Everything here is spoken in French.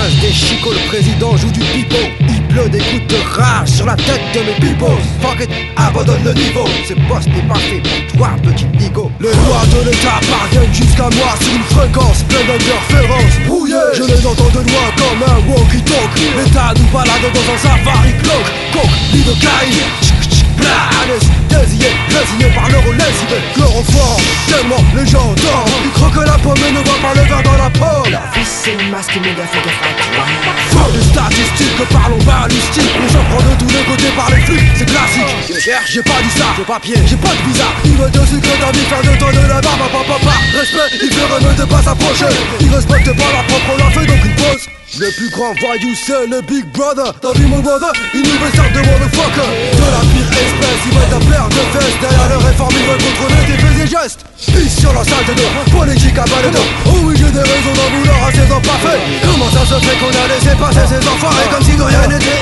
rince des chicots, le président joue du pipeau. Il pleut des gouttes de rage sur la tête de mes pipos. Fuck it, abandonne le niveau. Ce poste n'est pas fait pour toi, petit nigo. Les lois de l'état parviennent jusqu'à moi sur une fréquence pleine d'interférences. Oh yeah. Je les entends de loin comme un walkie-talkie. L'état nous balade dans un safari cloak. Coke, lidocaïne, anesthésié, résigné par l'euro-lésibé. Chloroforme, tellement les gens dorment. Ils croquent la pomme et ne voient pas le verre dans la pomme. La vie c'est une masque, mais gars, fais gaffe à toi. Faut des statistiques, parlons balistique. On s'en prend de tous les côtés par les flux, c'est classique. J'ai pas dit ça, j'ai papier, j'ai pas de visa. Il veut te sucrer ta vie, faire de toi de la barbe. Papa, respect, il ferait mieux de pas s'approcher. Il respecte pas leur propre, on leur fait donc une pause. Le plus grand voyou c'est le Big Brother. T'as vu mon brother, une nouvelle sorte de motherfucker. De la pire espèce, il veut ta paire de fesses. Derrière le réforme, il veut contrôler tes faits et gestes. Pisse sur la salle de dos, politique à balle d'eau. Oh oui, j'ai des raisons d'en vouloir à ces imparfaits. Comment ça se fait qu'on a laissé passer ces enfoirés comme si de rien n'était